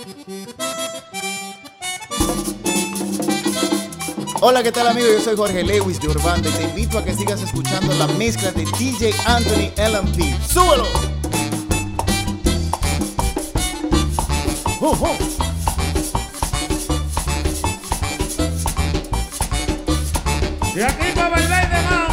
Hola, ¿qué tal, amigo? Yo soy Jorge Lewis de Urbanda y te invito a que sigas escuchando la mezcla de DJ Anthony LMP. ¡Súbelo! Y aquí para bailar de mao.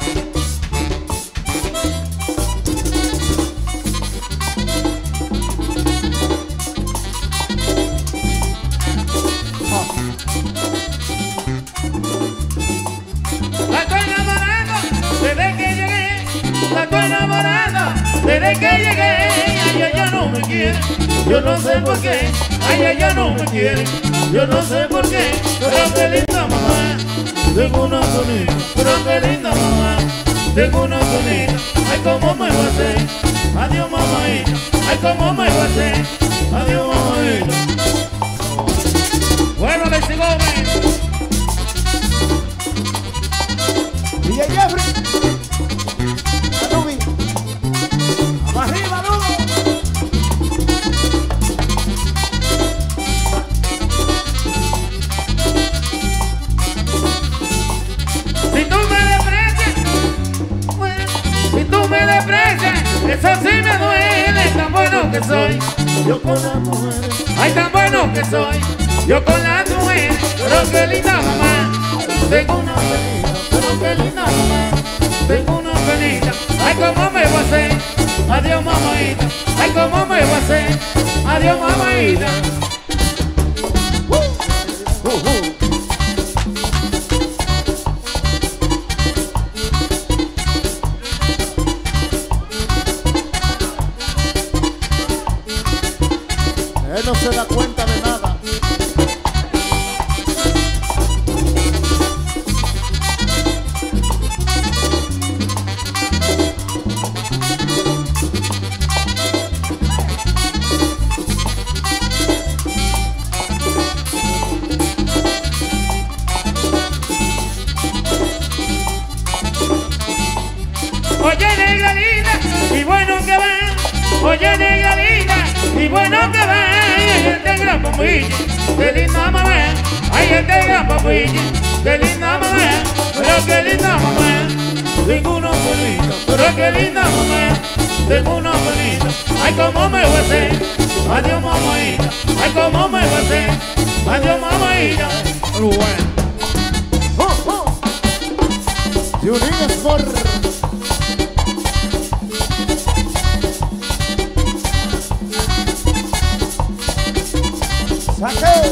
La estoy enamorando desde que llegué. La estoy enamorando desde que llegué. Ay, ella no me quiere, yo no sé por qué. Ay, ella no me quiere, yo no sé por qué. Pero qué linda mamá, tengo una sonita. Pero qué linda mamá, tengo una sonita. Ay, cómo me voy a hacer, adiós mamadita. Ay, cómo me voy a hacer, adiós mamadita. Bueno, Alexi Gómez. DJ Jeffrey. Anubi. Vamos arriba, Lugo. Si tú me desprecias, bueno, si tú me desprecias, eso sí me duele. Tan bueno que soy, yo con las mujeres. Ay, tan bueno que soy, yo con las mujeres. Pero qué linda mamá, tengo una penita. Pero qué linda mamá, tengo una penita. Ay, cómo me voy a hacer, adiós mamadita. Ay, cómo me voy a hacer, adiós mamadita. Él no se da cuenta de nada. Oye, negra linda, y bueno que va. Oye, negra linda, y bueno que va. Ay, este gran papilla, qué linda mamá. Ay, este gran papilla, qué linda mamá. Pero qué linda mamá, tengo una bonita. Pero qué linda mamá, tengo una bonita. Ay, cómo me voy a hacer, adiós mamadita. Ay, cómo me voy a hacer, adiós mamadita. Si unidas por... ¡Saqueo!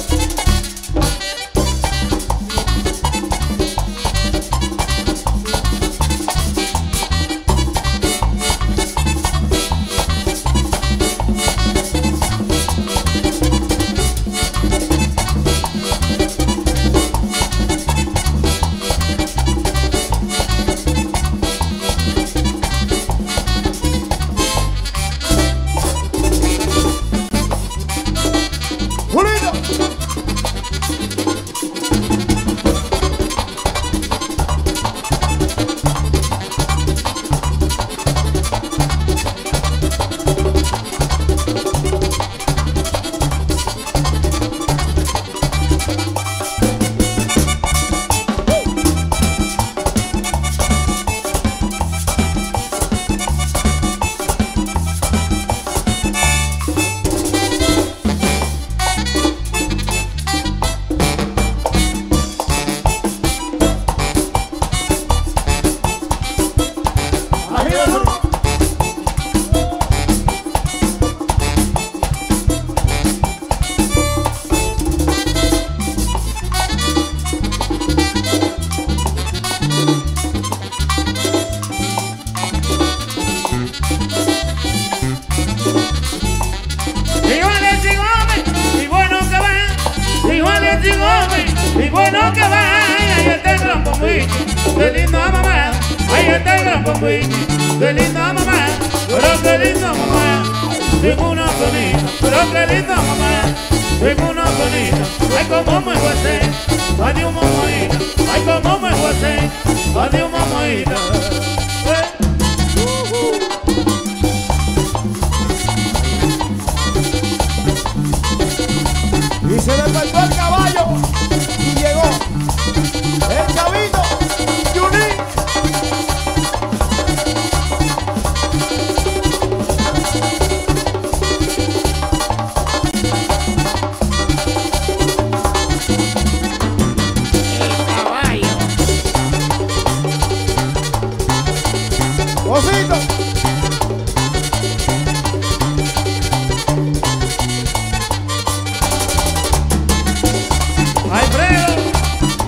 Y bueno que va, ahí está el gran pompichi, qué linda mamá. Ahí está el gran pompichi, qué linda mamá. Pero qué linda mamá, tengo una sonita. Pero qué linda mamá, tengo una sonita. Ay, cómo me voy a hacer, adiós mamadita. Ay, cómo me voy a hacer, adiós mamadita.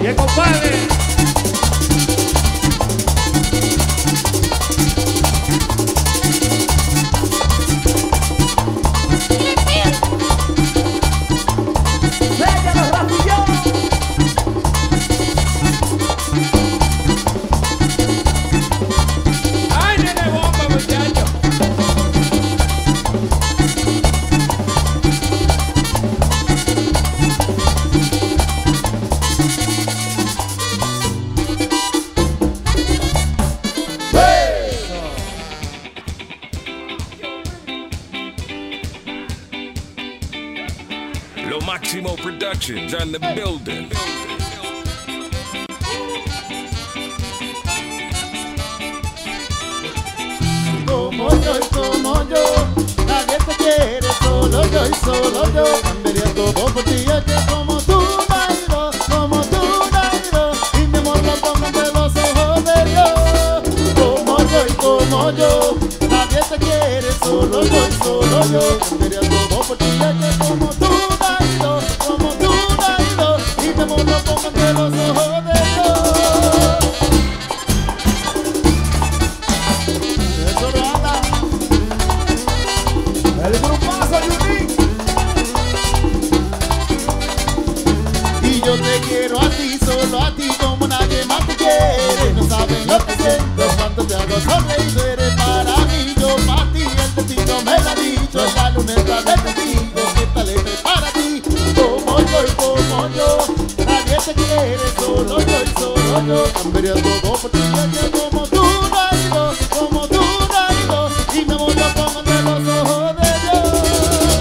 Bien, compadre. Lo Máximo Productions on the building. Como yo, nadie te quiere, solo yo y solo yo. Cambiaría todo por ti, es que como tú no hay dos, como tú no hay dos. Y mi amor lo pongo entre los ojos de Dios. Como yo, nadie te quiere, solo yo y solo yo. Cambiaría todo por ti, es que como tú no hay dos, como tú no hay dos. Y mi amor lo pongo entre los ojos de Dios. Eso no anda. El grupazo Unique. Y yo te quiero a ti, solo a ti, como nadie más te quiere. No saben lo que siento cuando te hago sonreír. Tú eres para mí, yo para ti. El destino me lo ha dicho, es la luneta de testigo. Que tal es para ti, como yo. Nadie te quiere, solo yo y solo yo. Cambiaría todo por ti, como tú no hay dos, como tú no hay dos. Y me voy a pongo entre los ojos de Dios.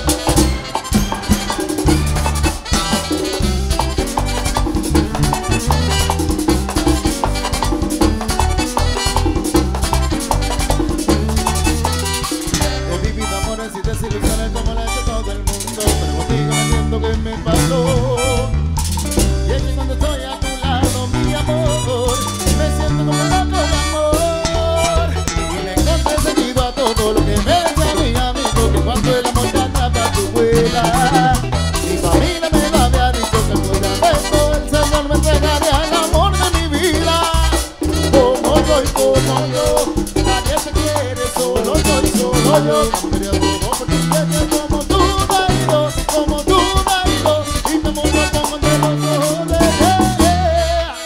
He vivido amores y desilusiones como le ha hecho todo el mundo, pero contigo me siento que me pasó. Y es que cuando estoy a tu lado, mi amor, me siento como un loco de amor. Y le encontré sentido a todo lo que me decía mi amigo, que cuando el amor te atrapa tu vuela. Mi familia me lo había dicho, que fuera de esto el Señor me entregaría el amor de mi vida. Como yo, nadie te quiere, solo yo y solo yo. Cambiaría todo por ti, como tú no hay dos, como tú no hay dos. Y me muero como entre los ojos de Dios.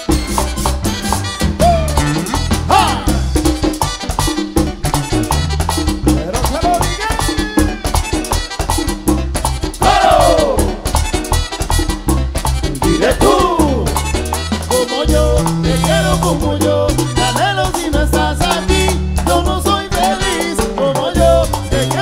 ¡Ah! Pero se lo dije. ¡Claro! Dile tú, como yo, te quiero como yo. Te anhelo si no estás aquí, yo no soy feliz. Como yo, te quiero.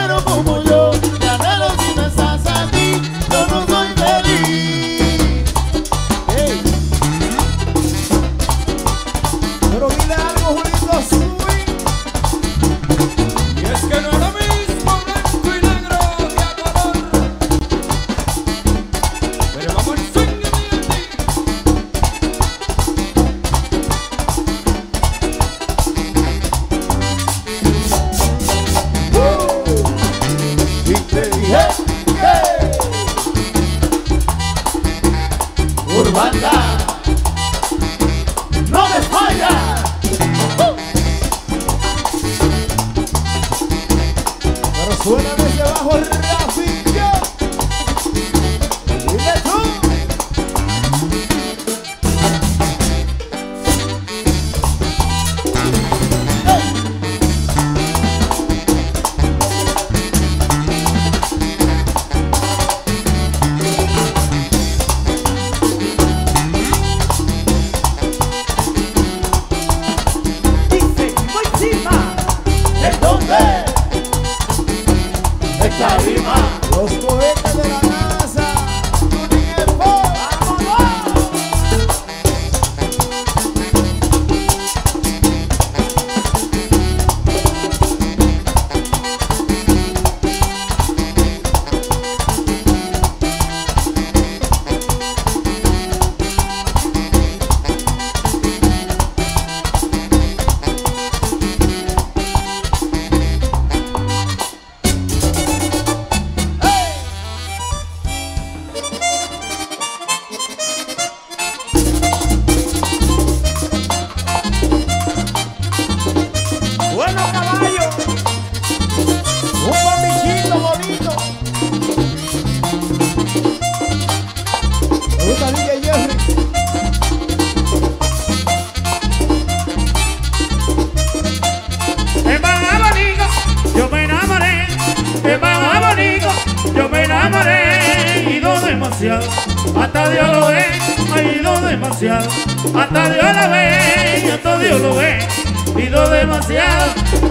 demasiado, hasta Dios lo ve, ha ido demasiado, hasta Dios lo ve, hasta Dios lo ve, ha ido demasiado.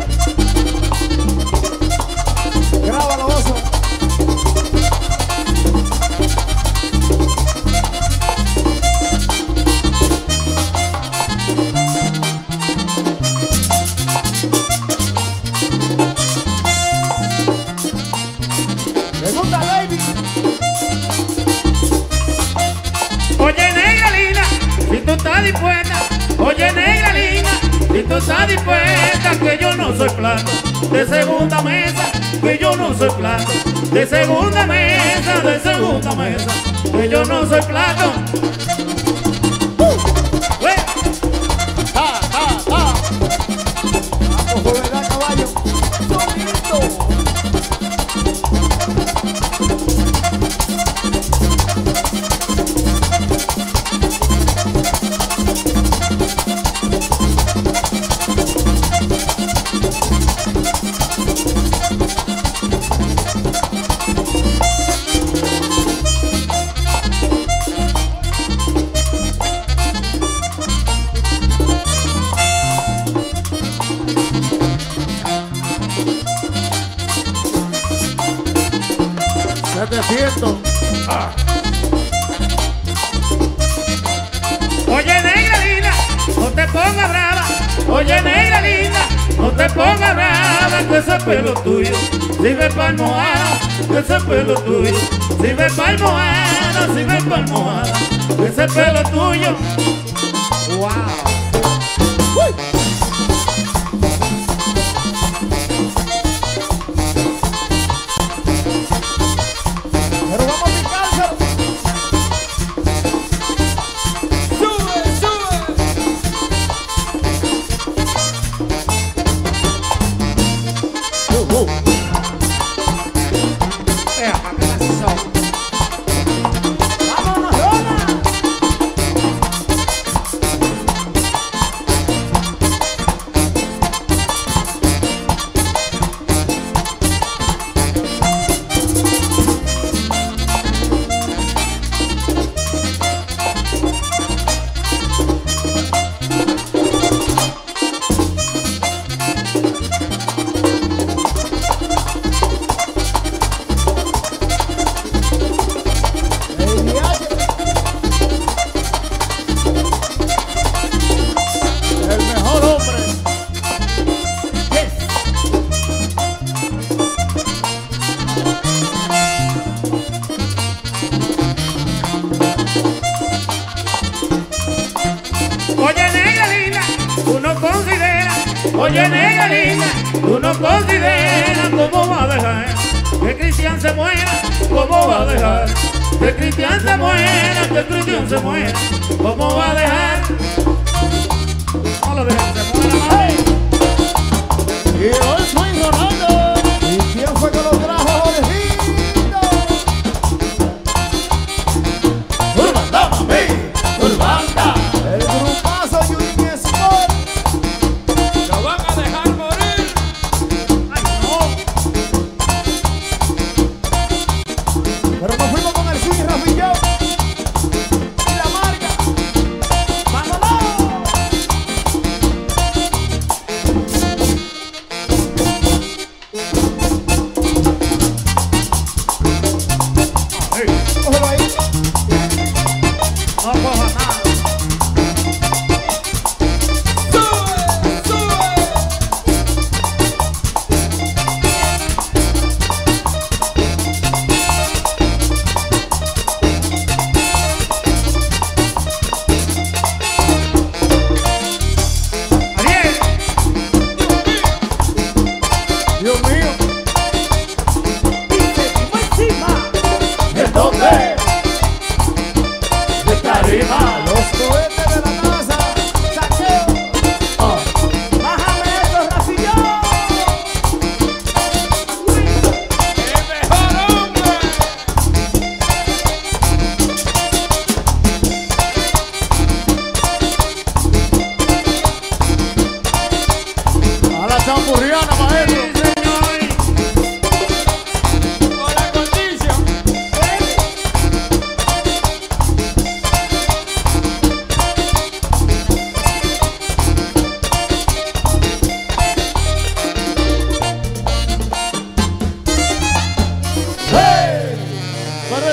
Grábalo, oso. Segunda, baby. Oye, negra linda, si tú estás dispuesta, oye, negra linda, si tú estás dispuesta, que yo no soy plato de segunda mesa, que yo no soy plato de segunda mesa, que yo no soy plato. Vamos, joven, caballo. Solito. Siento. Oye, negra linda, no te pongas brava. Oye, negra linda, no te pongas brava, que ese pelo tuyo sirve pa' almohada, que ese pelo tuyo sirve pa' almohada, sirve pa' almohada, que ese pelo tuyo. Wow. Pero vamos a picárselo. Sube, sube. Vámonos, Rona. El viaje. El mejor hombre. Oye, negra linda, uno considera, oye, negra linda, uno considera cómo va a dejar que Cristian se muera, cómo va a dejar que Cristian se muera, que Cristian se muera, cómo va a dejar. No lo dejes que se muera, mami. Y hoy soy Ronaldo. ¿Y quién fue que lo trajo, Jorgito? Urbanda, mami. Urbanda. El grupazo Union Sport. ¡Lo van a dejar morir! Ay, no. Pero nos fuimos con el swing Rafillón. Y la marca. ¡Vámonos! Ay, Cógelo ahí. no coja nada. Ariel, Dios mío. encima. ¿En dónde? De tarima.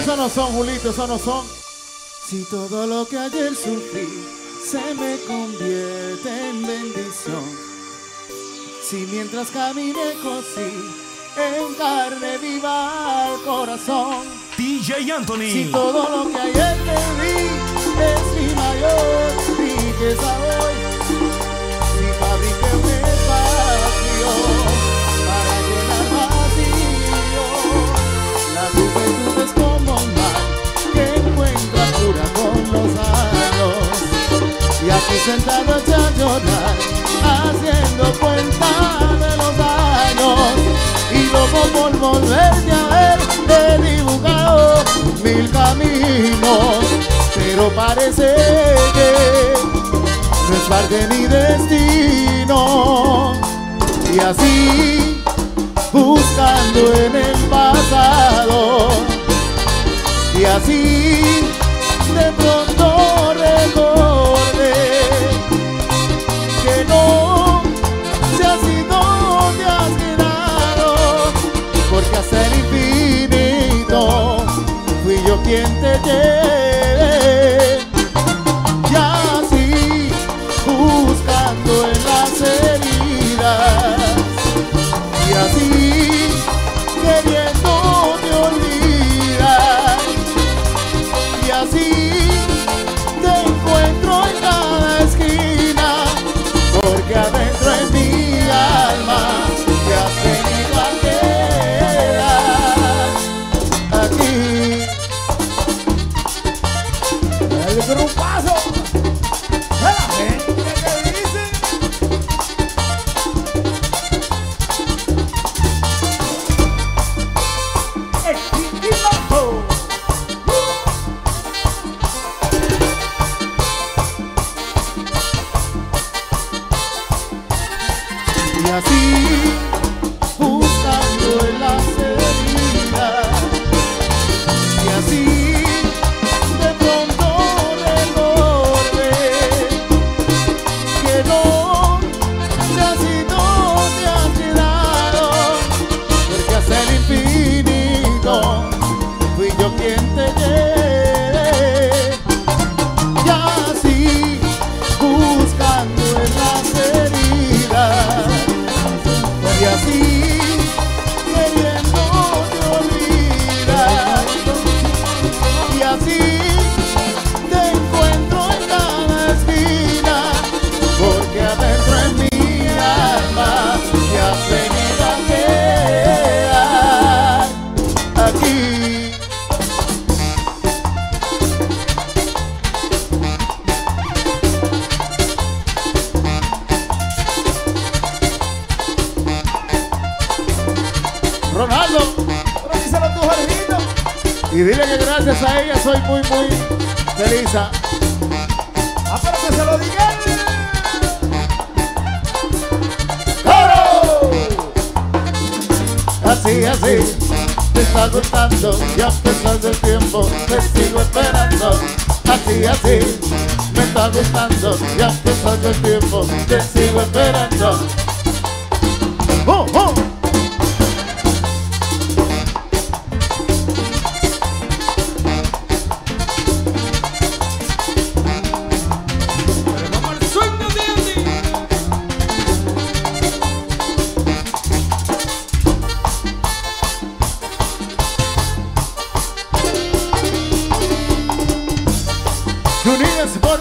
Esos no son, Julito, esos no son. Si todo lo que ayer sufrí se me convierte en bendición, si mientras caminé cosí en carne viva al corazón, DJ Anthony. si todo lo que ayer perdí es mi mayor riqueza hoy, si fabriqué un espacio para llenar vacío, la juventud es como un mar que encuentra cura con los años, y aquí sentado eché a llorar haciendo cuenta de los años, y luego por volverte a ver he dibujado 1000 caminos, pero parece que no es parte de mi destino, y así buscando en el pasado, y así de pronto recordé que no sé así dónde has quedado, porque hasta el infinito fui yo quien te llevé, y así buscando en las heridas, y así queriendo te olvidar, y así te encuentro en cada esquina, porque adentro en mi alma te has venido a quedar aquí. El grupazo de la gente que dice el Chiquiloco. Y así, buscando en las heridas, y así, de pronto recordé que no sé así dónde has quedado, porque hasta el infinito fui yo quien te llevé, y así, buscando en las heridas, y así queriendo te olvidar, y así te encuentro en cada esquina, porque adentro en mi alma te has venido a quedar aquí. Ronaldo, díselo a tu Jorgito y dile que gracias a ella soy muy feliz. Pero que se lo diga. ¡Coro! Así, te está gustando, ya pasando el tiempo, te sigo esperando. Así, me está gustando, ya pasando el tiempo, te sigo esperando. ¡Oh, oh! Unidas por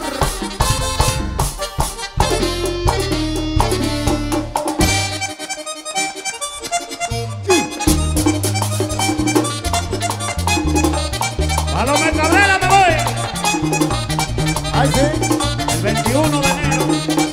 Paloma Cabrera me voy. ay sí, El 21 de enero.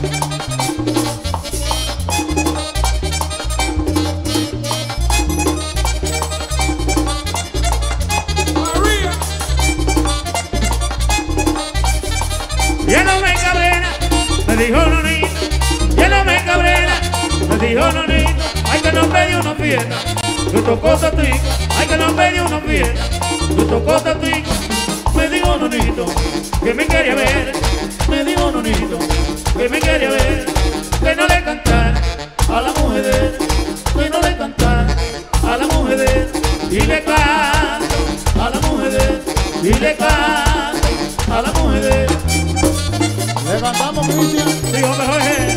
Ya no me cabrera, me dijo Nonito. Ya no me cabrera, me dijo Nonito. Ay que no me dio una fiesta, yo tocó tatico. Ay que no me dio una fiesta, yo tocó tatico. Me dijo Nonito que me quería ver. Me dijo Nonito que me quería ver. Que no le cantara a la mujer, que no le cantara a la mujer. Y le canto a la mujer. y le canto a la mujer. Le cantamos, Cristian. Sí, hombre, Jorge.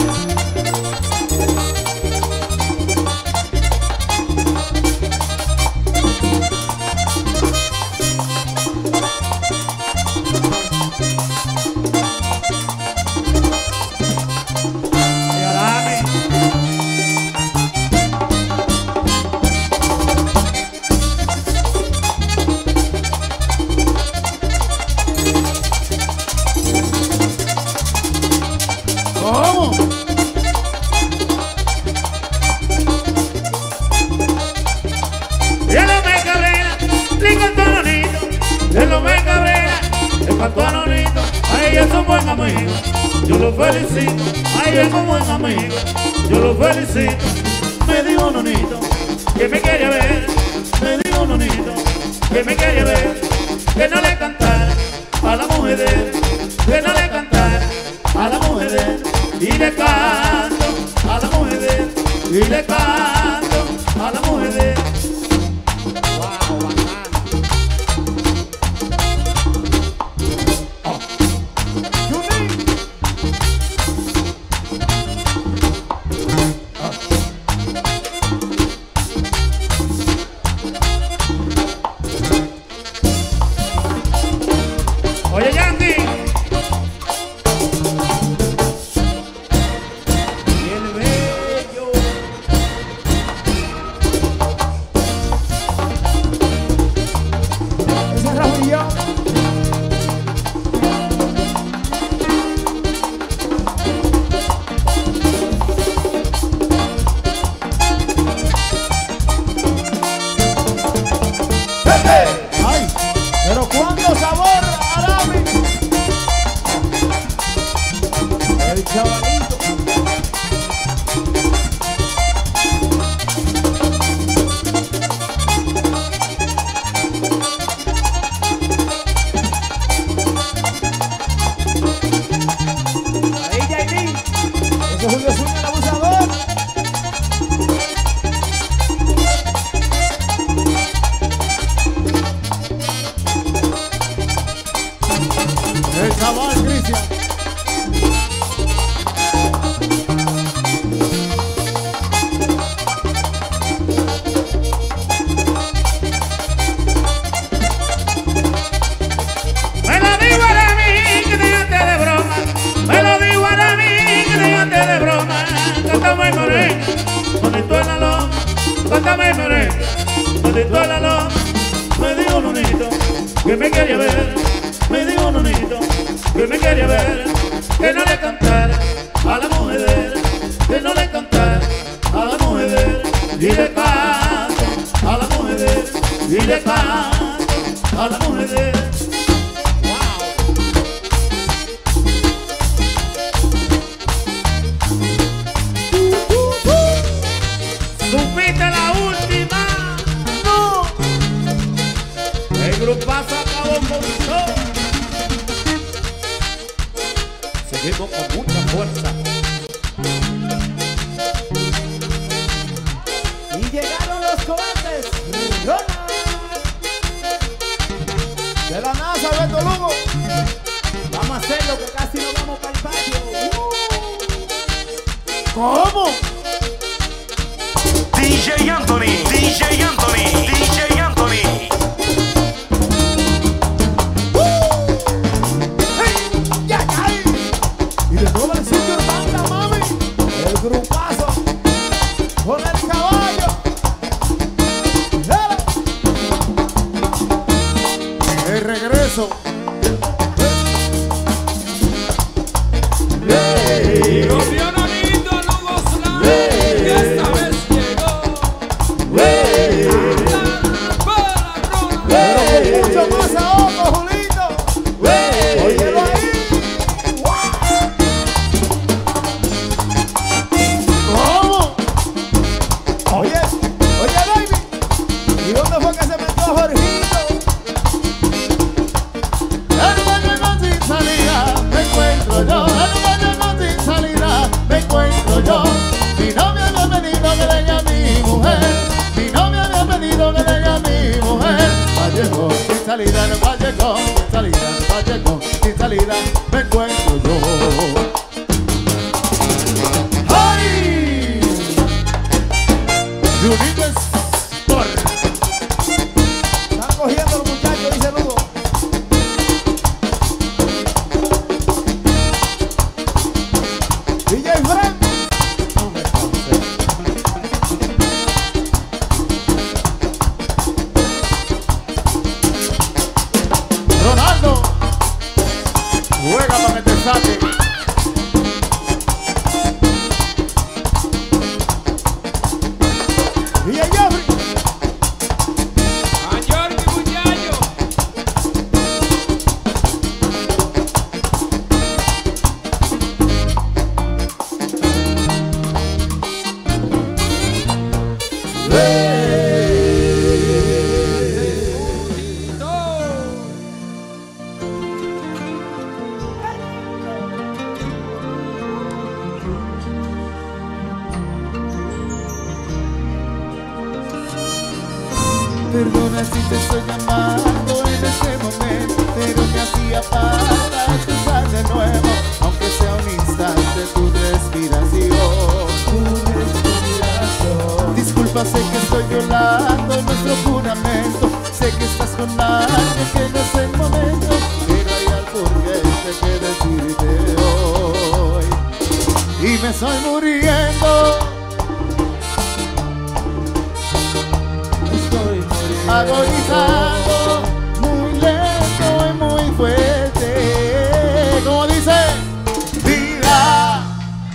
¿Cómo? Y él no me cabrera, le cantó a Nonito. Él no me cabrera, le cantó a Nonito. Ay, es un buen amigo, yo lo felicito. Ay, es un buen amigo, yo lo felicito. Me dijo Nonito que me quería ver. Me dijo Nonito que me quería ver. Que no le cantara a la mujer de él. Que no le cantara a la mujer de él. Y le canto a la mujer de él. Y le canto a la mujer de él. Oye, Yandy. Y el bello. Ese es Raúl y yo. Ay, pero cuánto sabor, Arabi. El chavalito. Ahí, Jailin. Eso es Julio Zúñiga, el abusador. El chaval, Cristian. Me lo digo a mí que déjate de broma. Me lo digo a mí que déjate de broma. Cántame morena, bonito en la loma. Cántame morena, bonito en la loma. Me dijo Nonito que me quería ver. Me dijo Nonito que me quería ver. Que no le cantara a la mujer de él. Que no le cantara a la mujer de él. Y le canto a la mujer de él. Y le canto a la mujer de él. ¿Supiste la última? No. El grupazo acabó con todo. Seguimos con mucha fuerza. Y llegaron los cohetes. Ronald. De la NASA, Beto Lugo. Vamos a hacerlo que casi nos vamos para el patio. ¿Cómo? DJ Anthony, DJ Anthony, DJ Anthony. ¡Hey! ¡Ya cae! Y de todo el sitio de banda, mami. El grupazo. Con el caballo. ¡Dale! El regreso. Mucho más ahogo, Julito. Óyelo ahí. ¿Cómo? Oye, baby. ¿Y dónde fue que se metió Jorgito? Hermano. salida en el Vallecón, sin salida en el Vallecón, sin salida me encuentro yo. ¡Ay! Juninho Sport. Están cogiendo los muchachos, dice Lugo. DJ Frank. Ronaldo, juega para que te saque. DJ Jeffrey. Perdona si te estoy llamando en este momento, pero me hacía falta escuchar de nuevo, aunque sea un instante, tu respiración. Disculpa, sé que estoy violando nuestro juramento, sé que estás con alguien que no es el momento, pero hay algo urgente que decirte hoy, y me estoy muriendo. Agonizando, muy lento y muy fuerte. Como dice, vida.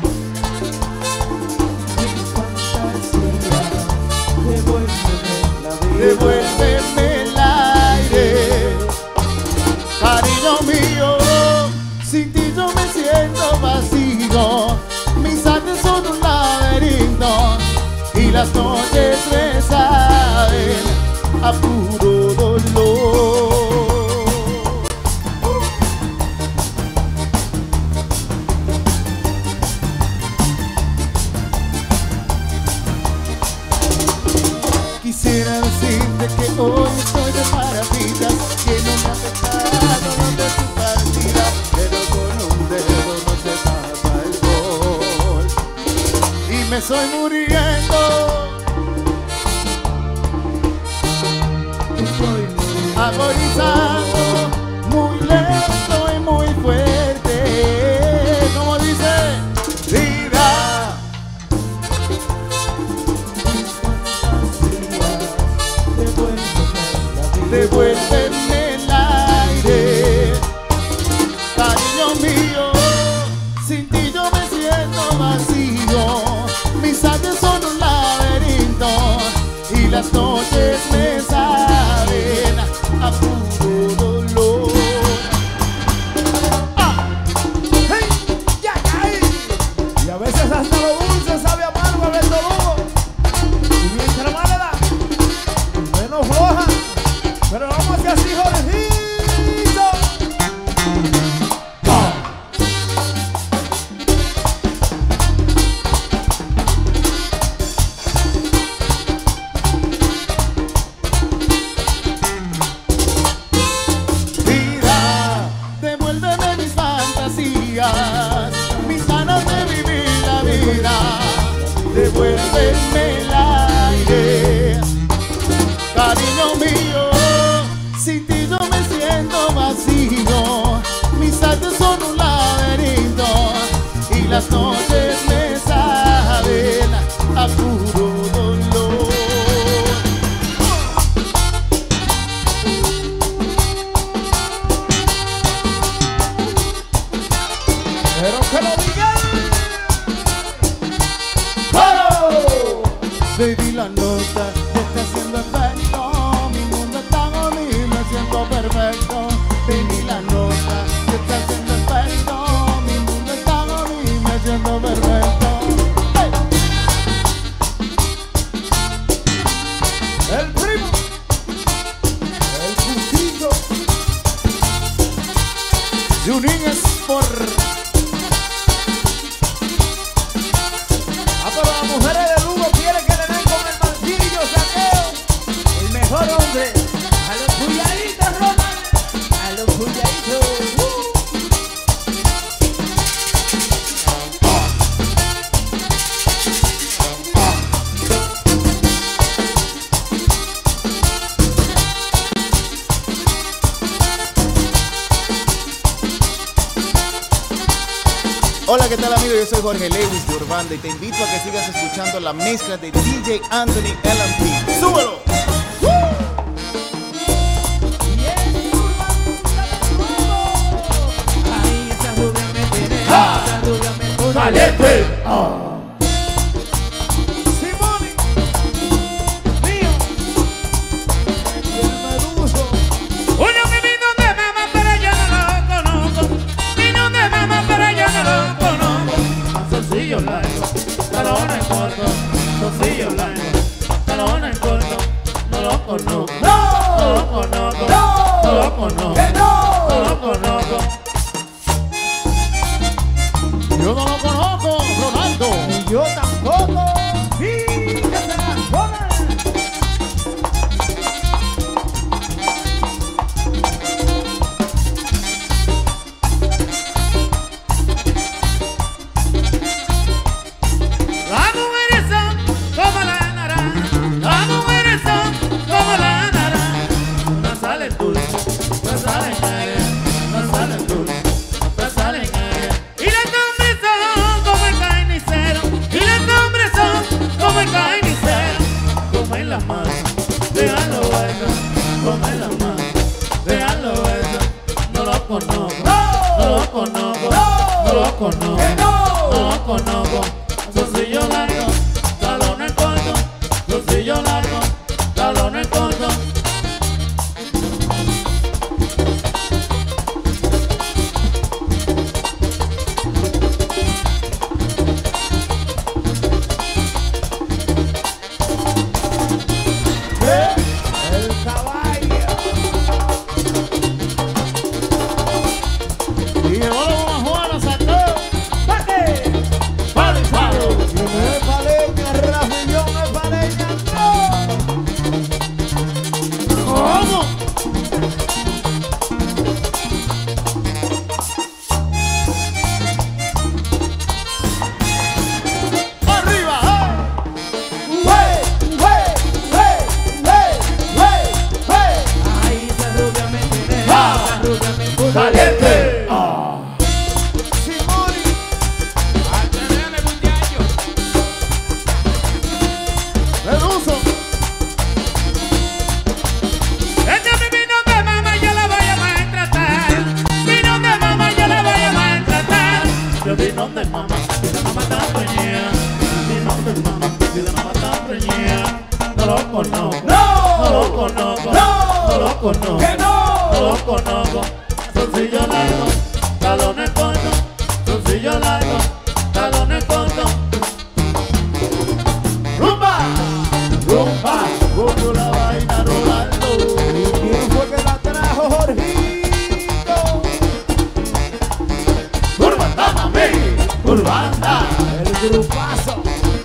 Devuélveme el aire. Cariño mío, sin ti yo me siento vacío. Mis antes son un laberinto y las noches me saben a puro dolor. Quisiera decirte que hoy estoy de maravillas, que no me ha afectado donde tu partida, pero con un dedo no se tapa el sol y me estoy muriendo. Agonizando, muy lento y muy fuerte. Como dice, vida. Devuélveme el aire. Cariño mío, sin ti yo me siento vacío. Mis antes son un laberinto y las noches me saben a puro dolor. ¡Hey! ¡Ya caí! Y a veces hasta lo dulce sabe amargo a Alberto Lugo. Y mientras más le da, menos floja. Pero vamos hacia así, Jorgito. Mis ganas de vivir la vida, devuélveme el aire. Cariño mío, sin ti yo me siento vacío. Mis antes son un laberinto y las noches me saben a puro dolor. Pero que lo digan. ¡Oh! Baby, la nota te está haciendo efecto. Mi mundo está bonito, me siento perfecto. Baby, la nota te está haciendo efecto. Mi mundo está bonito, me siento perfecto. ¡Hey! El primo. El cuchillo. Juninho Sport. Pero las mujeres de Lugo quieren que le den con el martillo saqueo. El mejor hombre a los puyaditas, Hola, ¿qué tal amigo? Yo soy Jorge Lewis de Urbanda y te invito a que sigas escuchando la mezcla de DJ Anthony LMP. ¡Súbelo! Ahí esa rubia me tiene, esa rubia me pone caliente. Simone, mío, el meduso. Uno que vino de mamá, pero yo no lo conozco. Vino de mamá, pero yo no lo conozco. Sencillo largo, talón en corto. Sencillo largo, talón en corto. No lo conozco, no lo conozco, no lo conozco, no lo conozco. Yo no lo conozco, Ronaldo. Y yo tampoco. Y que se la jodan. Las mujeres son como la naranja, las mujeres son como la naranja. Una sale dulce, otra sale negra, una sale dulce, otra sale negra. Y los hombres son como el carnicero, y los hombres son como el carnicero. Comen la mano, déjalo eso, comen la mano, déjalo eso. No lo conozco, no lo conozco, no lo conozco, no lo conozco. Sencillo largo, talones cortos, sencillo largo, talones cortos. El caballo. Y llegó la mamá Juana, sacó. ¡Pate! ¡Palo y palo! Y no es paleña, Rafillón, no es paleña, no. ¿Cómo? ¡Arriba! ¡Wey! ¡Wey! ¡Wey! ¡Wey! ¡Wey! ¡Wey! Ahí esa rubia me tiene, esa rubia me pone ¡Caliente! Simone, ¡Meduso! Este es mi vino de mamá, yo la voy a maltratar. Vino de mamá, yo la voy a maltratar. Yo vino de mamá, y la mamá está preñida. Vino de mamá, y la mamá está preñida. No lo conozco, no lo conozco, no lo conozco, no lo conozco. Sencillo largo, talones cortos. Sencillo largo, talones cortos. ¡Rumba! ¡Rumba! ¡Como la vaina Rolando! ¿quién fue que la trajo, Jorgito? ¡Urbanda, mami! ¡Urbanda! El grupazo.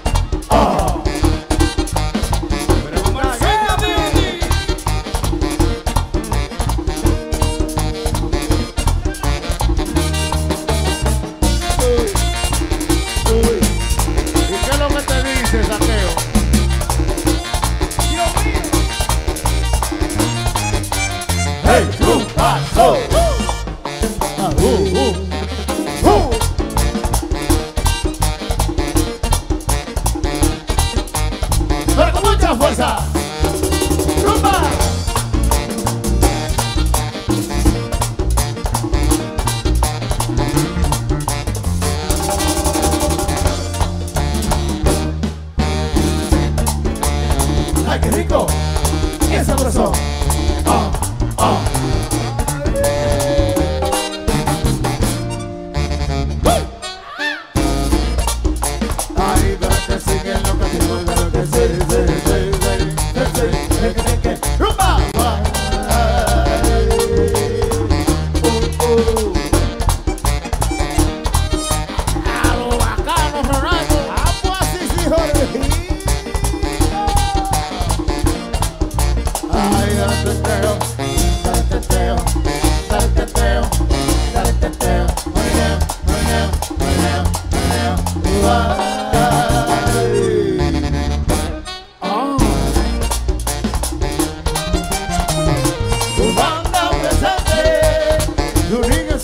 Uy. ¿Y qué es lo que te dice, Saqueo? Dios mío. ¡Hey! ¡Rumpazo! ¡Pero con mucha fuerza! ¡Rumba! ¡Ay, qué rico! ¡Qué sabroso! Ay, pero que sigue lo que digo, pero que sí. ¡Rumba! ¡A lo bacano, Ronaldo! Vamos así, sí, Jorgito. Ay, dale teteo, dale teteo, dale teteo, dale teteo, meneo, meneo, meneo, meneo. Ay. Tu banda presente, tu niño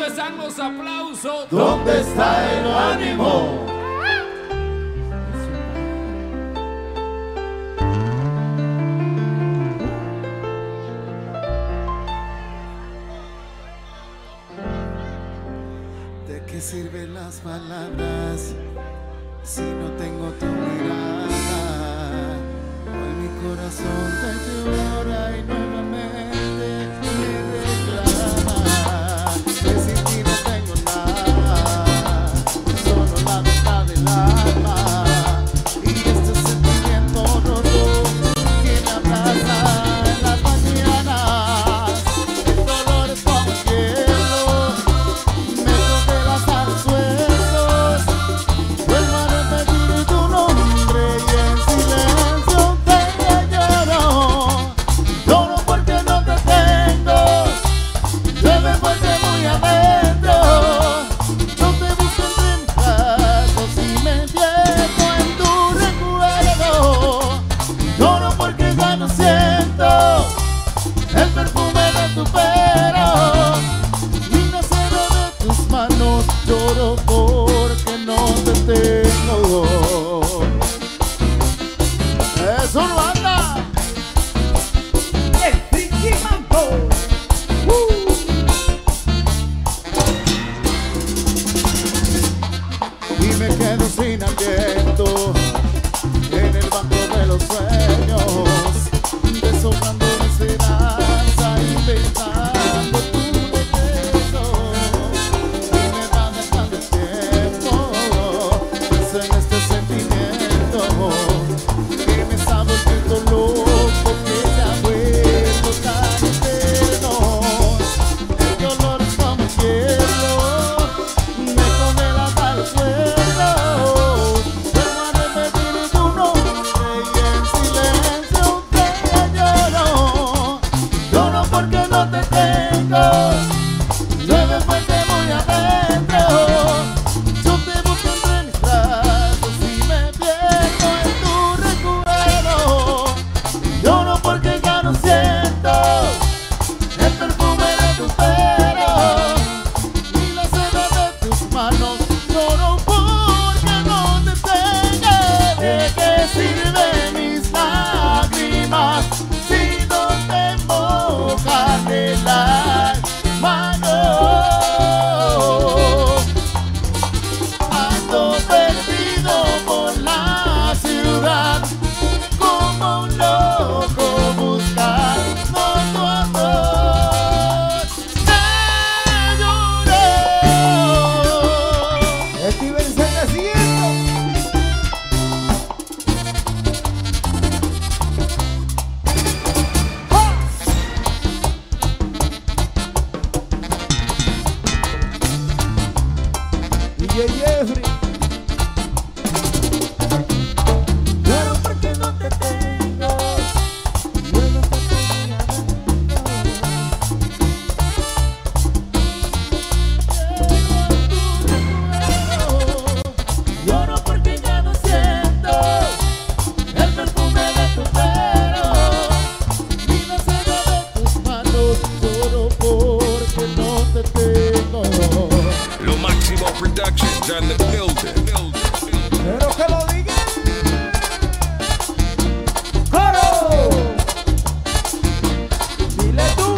están los aplausos? ¿Dónde está el ánimo? ¿De qué sirven las palabras si no tengo tu mirada? Hoy mi corazón te llora y nuevamente me reclama. Que sin ti no tengo nada, solo la mitad del alma. Y este sentimiento roto que me abraza en las mañanas. El dolor es como el hielo, me congelas a los huesos. Vuelvo a repetir tu nombre y en silencio te lloro. Lloro porque no te tengo, llueve fuerte muy adentro. Yo te busco entre mis brazos y me pierdo en tu recuerdo. Lloro porque ya no siento el perfume de tu pelo ni la seda de tus manos. Lloro porque no te tengo. Eso no anda. El Friki Mambo. Y me quedo sin aliento en el banco de los sueños, deshojando la esperanza, inventando tu regreso. Y me va dejando el tiempo, pienso en este sentimiento que me está volviendo loco, que se ha vuelto tan eterno. El dolor es como el hielo, me congela hasta los huesos. Vuelvo a repetir tu nombre y en silencio te lloro. Lloro porque no te tengo, llueve fuerte muy adentro. Yo te busco entre mis brazos y me pierdo en tu recuerdo. Lloro porque ya no siento el perfume de tu pelo ni la seda de tus manos. Lloro porque no te tengo. ¿De qué sirven mis lágrimas si no te mojan de las manos? Ando perdido por la ciudad como un loco buscando tu amor. Te lloré. Steven se desierto. DJ Jeffrey. Lloro porque no te tengo, llueve fuerte muy adentro. Lloro porque ya no siento el perfume de tu pelo ni la seda de tus manos. Lloro porque no te tengo. Lo Máximo Productions on the building. Pero que lo digan. ¡Coro! Dile tú.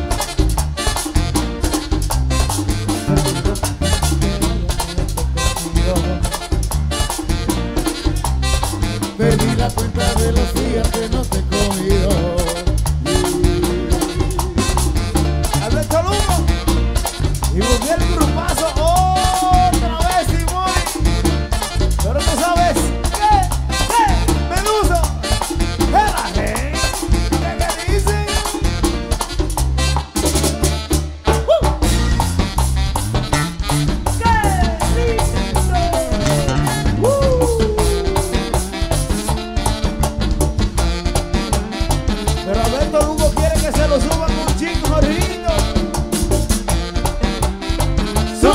Perdí la cuenta de los días que no te he comido. Alberto Lugo. Y volvió el grupazo otra vez, Simón. Pero tú sabes qué, Medusa. ¿Qué dicen? ¿Qué Pero Alberto Lugo quiere que se lo suban un chico rico.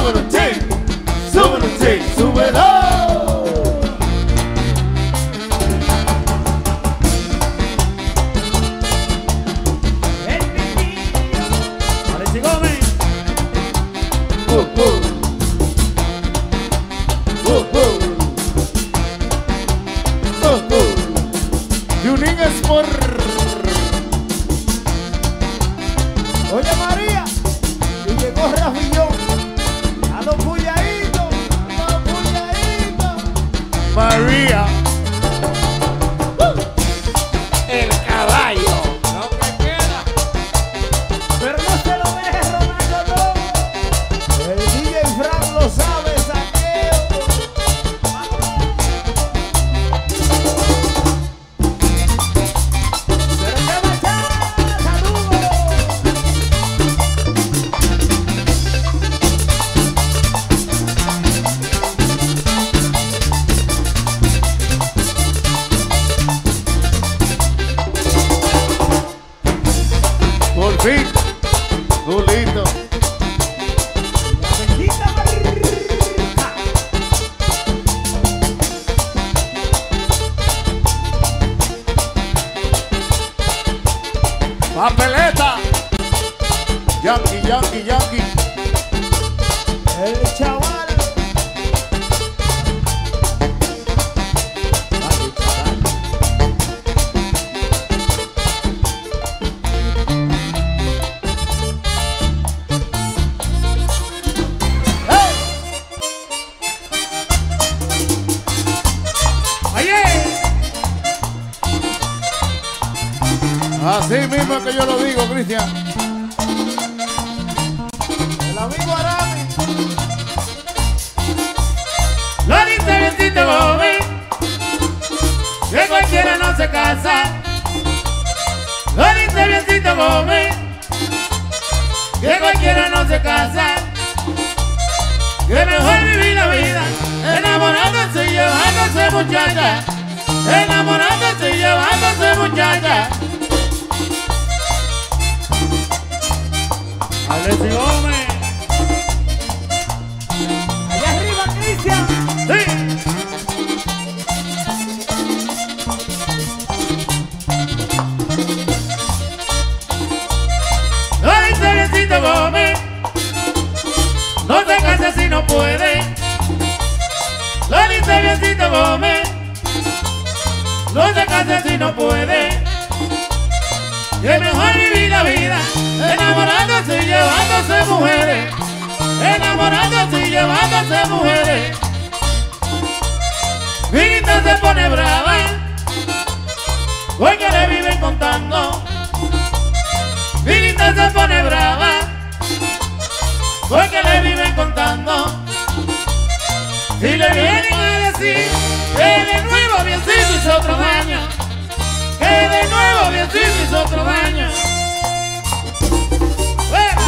Junín Sport. Oye María, y llegó Rafillón, a los puñaditos, María. El caballo. Lo que queda. pero no se lo deje Ronaldo Lobo. El DJ Frank lo sabe, saqueo. Pero qué bachata, saludos. Por fin. Julito. La bendita María. Papeleta. Yankee, Yankee, Yankee. El chaval. Oye. Así mismo que yo lo digo, Cristian. El amigo Arami. Lo dice Biencito Gómez, que cualquiera no se casa. Lo dice Biencito Gómez, que cualquiera no se casa. Que mejor vivir la vida, enamorándose y llevándose muchacha. Enamorándose y llevándose muchacha. Alexis Gómez. Allá arriba, Cristian. Sí. Lo dice Biencito Gómez, no se case si no puede. Lo dice Biencito Gómez, no se case si no puede. Que es mejor vivir la vida, enamorándose y llevándose mujeres. Enamorándose y llevándose mujeres. Vinita se pone brava porque le viven contando. Vinita se pone brava porque le viven contando. Y le vienen a decir que de nuevo Biencito hizo otro daño. Que de nuevo Biencito hizo otro daño. ¡Fuera!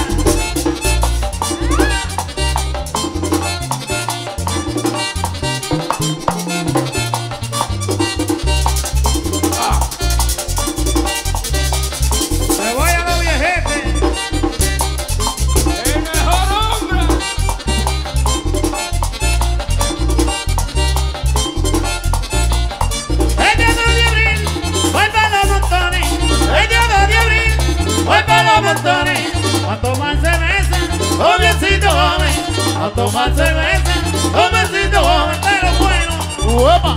Me voy a los viejetes. El mejor hombre. El día 2 de abril, voy para los montones. El día 2 de abril, voy para los montones. A tomar cerveza, con Biencito Gómez. A tomar cerveza, con Biencito Gómez. Pero bueno, ¡Uepa!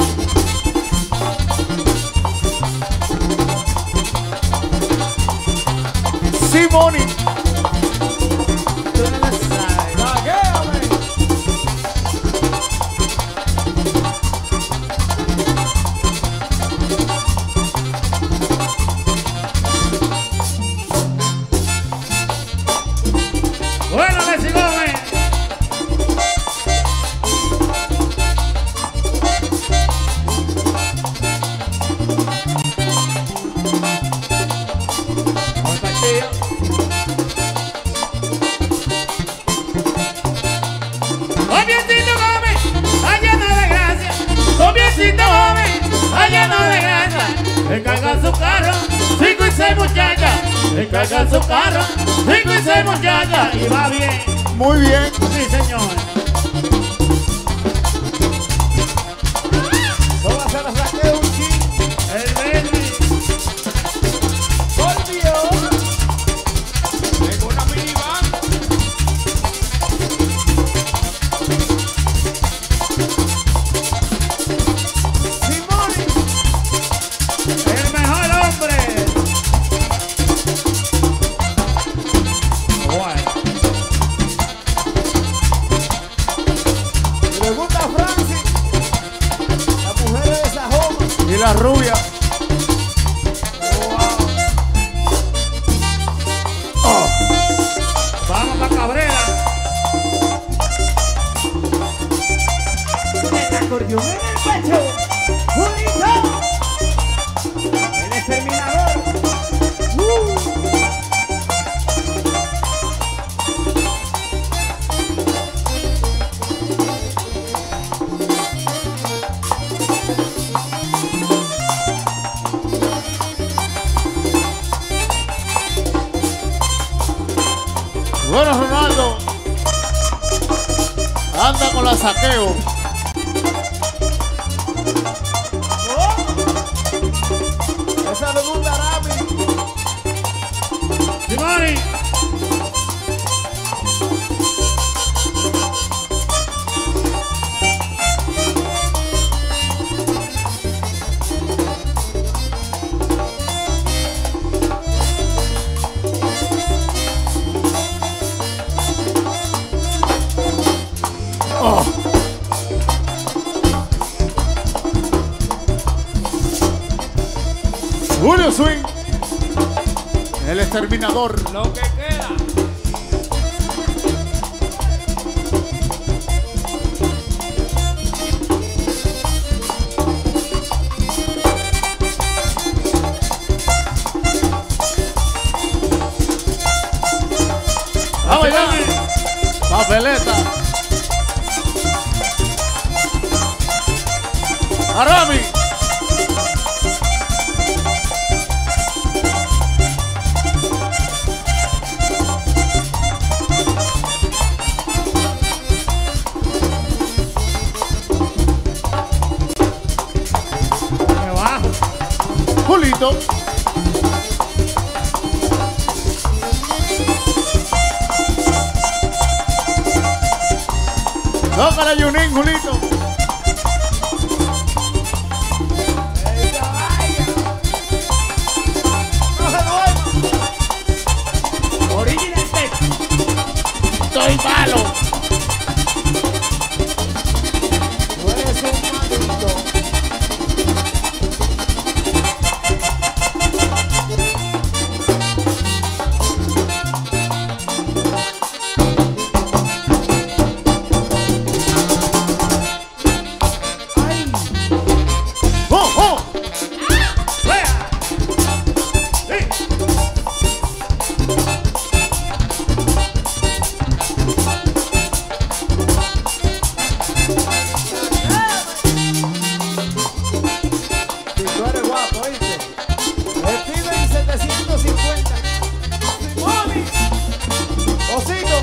Simoni. tú no lo sabes. Saquéame. Bueno, Alexis Gómez. Vamos al tío. Con Biencito Gómez, allá no de gracia. Con Biencito Gómez, allá no de gracia. Le cargan su carro, 5 y 6 muchachas. Le cargan su carro, 5 y 6 muchachas. Y va bien. Muy bien. Sí, señor. Solo se la saqué un chin. El baby. Volvió. Tengo una minivan. la rubia. Vamos pa' Cabrera. El acordeón en el pecho. ¡Julito! El exterminador. Bueno, Ronaldo, anda con la saqueo. Esa le gusta a Rami. Simoni. Julio Swing, el exterminador. Lo que queda. Vamos allá. Papeleta. Arami. Me bajo. Julito. Tócala, Yunin, Julito. Original Tech. Estoy malo. Tú eres un maldito. Ay, ¡Oh, oh! ¡Vea! ¡Sí! si tú eres guapo, ¿oíste? Steven 750. Mami. Osito.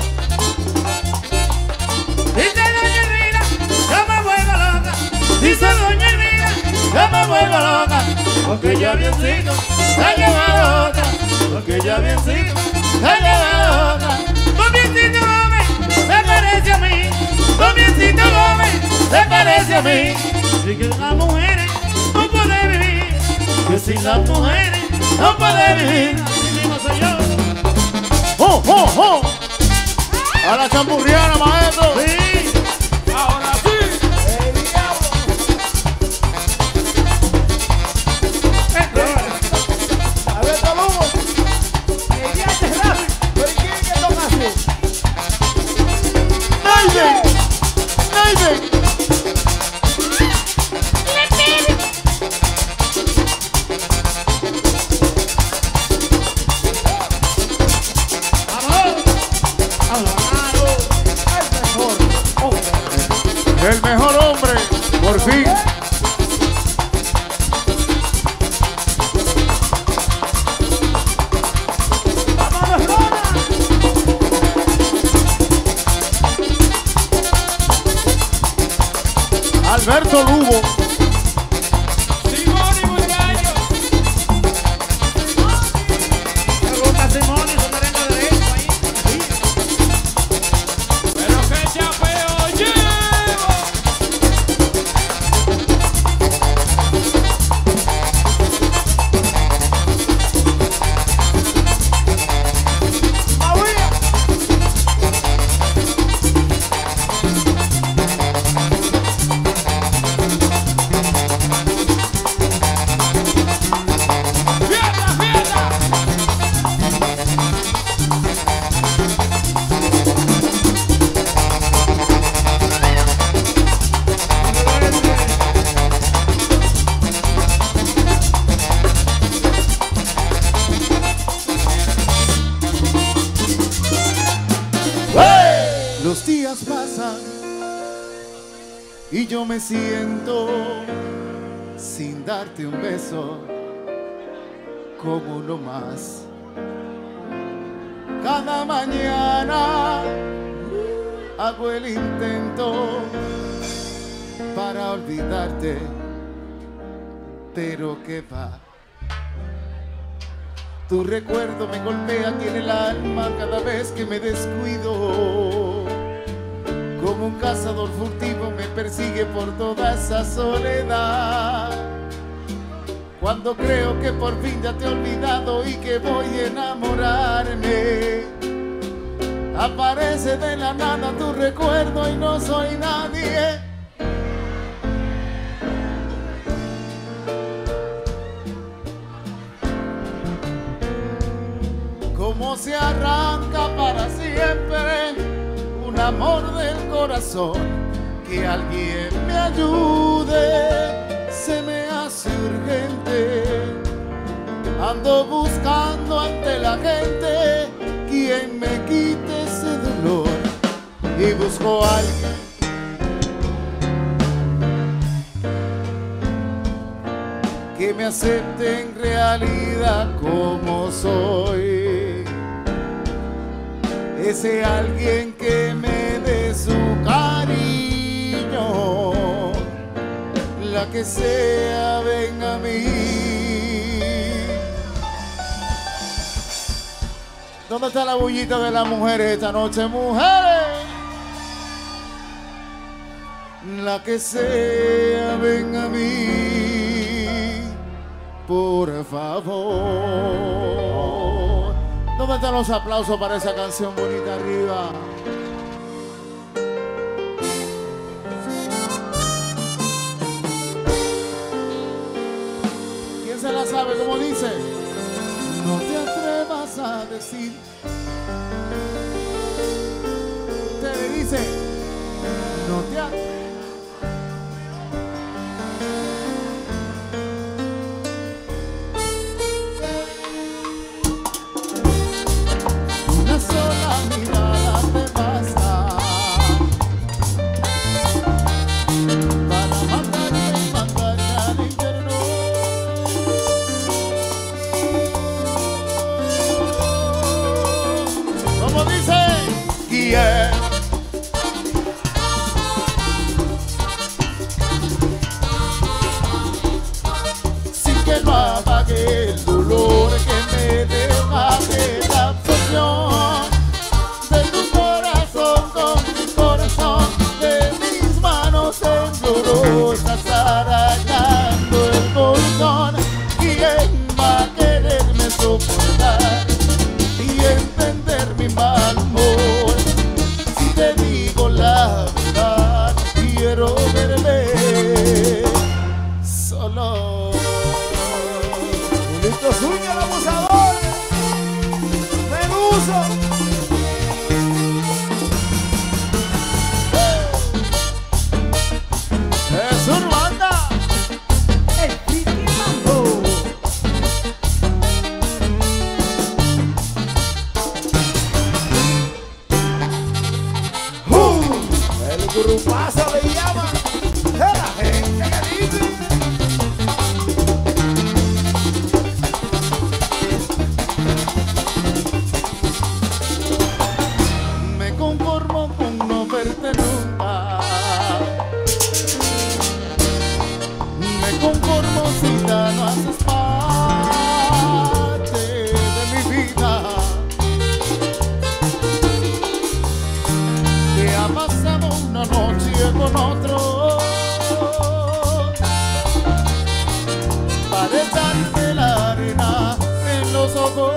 Dice doña Elvira, yo me vuelvo loca. Dice doña Elvira, yo me vuelvo loca. Porque ya biencito, ha llevado otra. Porque ya biencito, ha llevado otra. Un biencito Gómez, se parece a mí. Un biencito Gómez, se parece a mí. Y que las mujeres no pueden vivir. Que sin las mujeres no pueden vivir. Así mismo soy yo. ¡Oh, oh, oh! A la champurriana, maestro. Sí. Ahora sí. El diablo. A ver, Tolugo. El día de Rami. ¿Pero y quién es que toca así? ¡Naiden! ¡Naiden! El mejor hombre, por fin. ¡Vamos, Rona! Alberto Lugo. Simón y Muchacho. Me gusta Simón y su merengue derecho ahí. Pero qué chapeo llevo. ¡Mahuía! Los días pasan y yo me siento sin darte un beso como uno más. Cada mañana hago el intento para olvidarte, pero qué va. Tu recuerdo me golpea aquí en el alma cada vez que me descuido. Como un cazador furtivo me persigue por toda esa soledad. Cuando creo que por fin ya te he olvidado y que voy a enamorarme, aparece de la nada tu recuerdo y no soy nadie. Cómo se arranca para siempre un amor del corazón. Que alguien me ayude, se me hace urgente. Ando buscando ante la gente quien me quite ese dolor. Y busco a alguien que me acepte en realidad como soy. Ese alguien que me dé su cariño, la que sea, venga a mí. ¿Dónde está la bullita de las mujeres esta noche, mujeres? La que sea, venga a mí, por favor. ¿Dónde están los aplausos para esa canción bonita arriba? ¿Quién se la sabe? ¿Cómo dice? No te atrevas a decir. Usted le dice, no te atrevas. Sola mirada te basta para mandarte al infierno. Como dice, ¿quién? Sin que no apague el dolor que me deja de la obsesión. Arañando el corazón, ¿quién va a quererme soportar y entender mi mal humor? Si te digo la verdad, quiero verme solo. Julito Zúñiga, el abusador, Meduso. Es Urbanda. El Friki Mambo. El grupazo le llama de la gente que dice. Me conformo con no verte nunca. Me conformo si ya no haces parte de mi vida. Que ha pasado una noche con otro para echarte la arena en los ojos.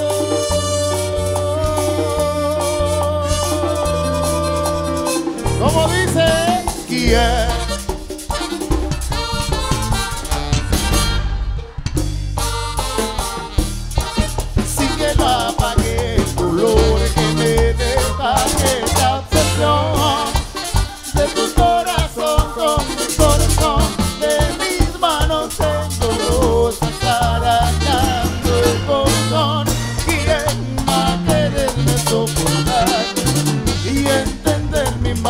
Como dice, ¿quién? Apague el dolor que me deja esta obsesión de tu corazón con mi corazón, de mis manos temblorosas arañando el corazón. ¿Quién va a quererme soportar y entender mi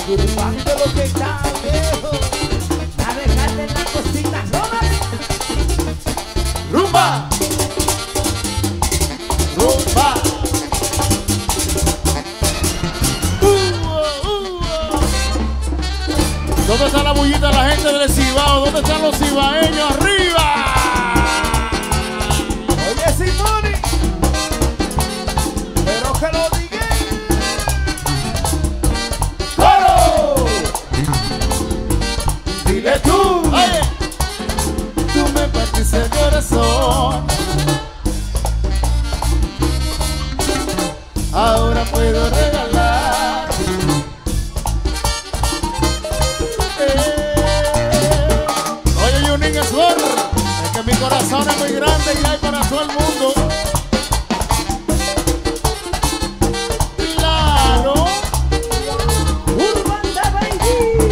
Turbante lo que está viejo. A dejarle la cosita sola. Rumba. Rumba. ¿Dónde está la bullita de la gente del Cibao? ¿Dónde están los cibaeños? ¡Arriba! Oye, Simoni. Pero que lo diga. ¡Coro! Dile tú. Oye, tú me partiste el corazón. Ahora puedo regalar. Oye, Yunin es flor. Es que mi corazón es muy grande y hay para todo el mundo. Claro. Urbanda Baby.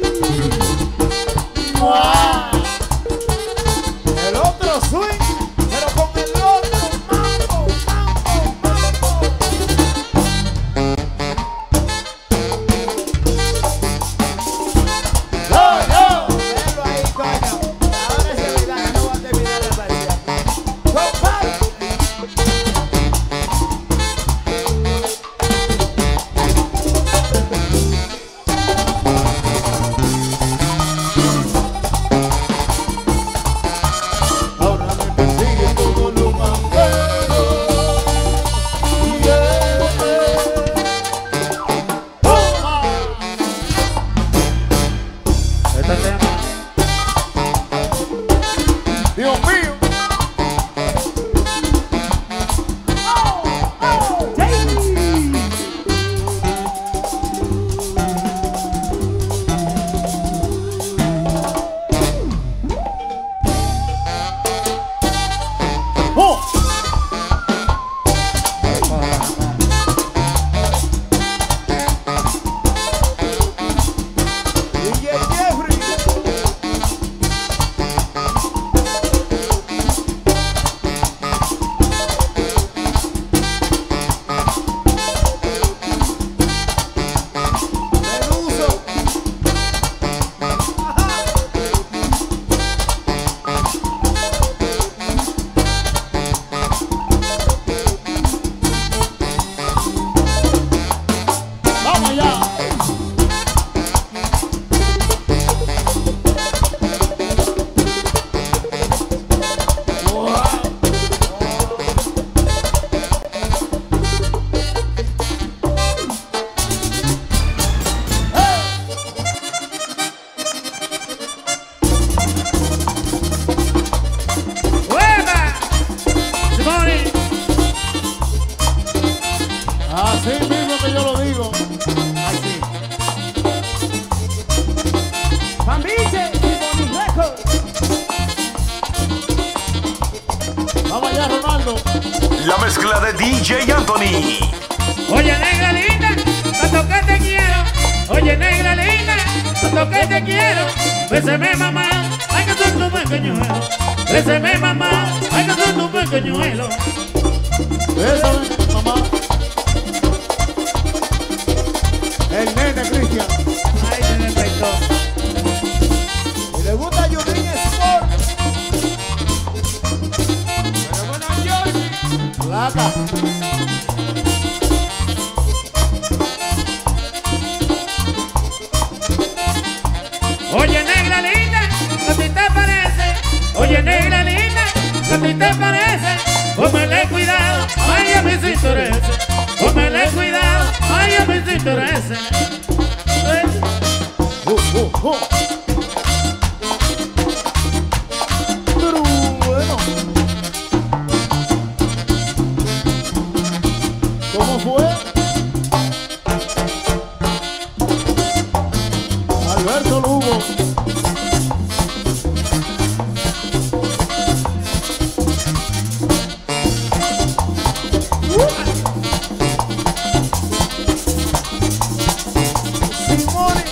¡Wow! El otro swing, pero con el otro mambo, mambo, mambo. Velo ahí, coño. Ahora se me da, no va a terminar la partida. ¡Compadre! Ahora me persigue todo lo más bueno. ¡Toma! Este tema. Dios mío. ¡Oh! DJ Jeffrey. Meduso. ¡Vamos allá! ¡Hueva! Simoni. Así mismo que yo lo digo. Así. Fambiche, Simoni Records. Vamos allá, Ronaldo. La mezcla de DJ Anthony. Oye, negra linda, tanto que te quiero. Oye, negra linda, tanto que te quiero. Bésame, mamá, ay que soy tu pequeñuelo. Bésame, mamá, ay que soy tu pequeñuelo. Bésame, mamá. El nene Cristian. Ay, se me peitó. Y le gusta Yunin Sport. Pero bueno, Georgie. Placa. Oye, negra linda, ¿a ti te parece? Oye, negra linda, ¿a ti te parece? Póngale cuidado, ay, a mí se interesa. Póngale cuidado, ay, a mí se interesa. Pero bueno. ¿Cómo fue? Alberto Lugo. Simoni.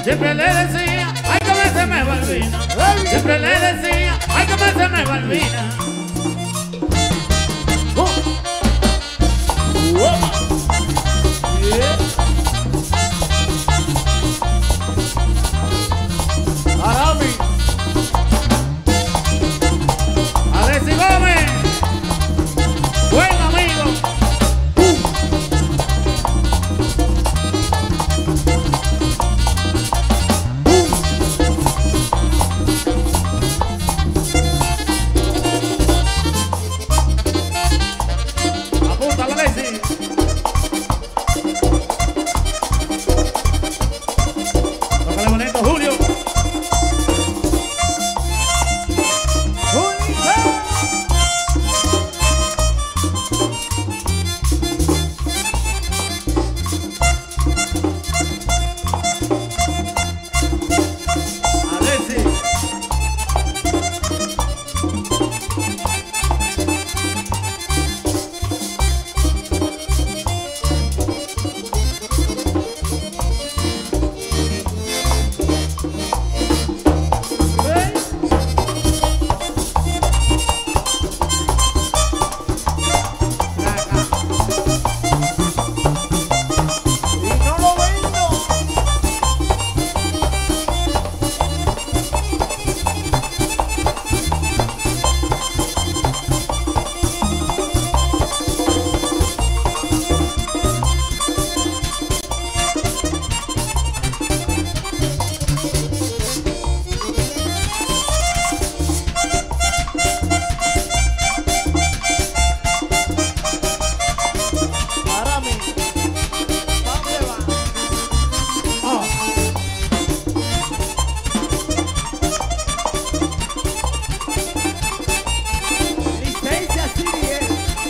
Siempre le decía, ay, cómo se me va el vino. Siempre le decía, ay, cómo se me va el vino. Arami. Alexis Gómez, buen amigo. Apúntalo, Alexis. Tócale bonito, Julio. Alexis. Y no lo vendo. Arami. ¿Dónde va? Licencia CDL.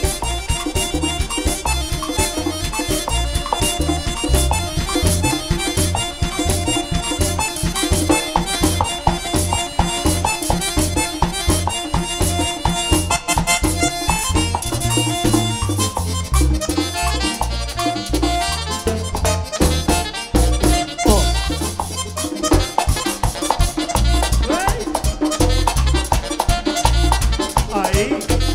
Ahí.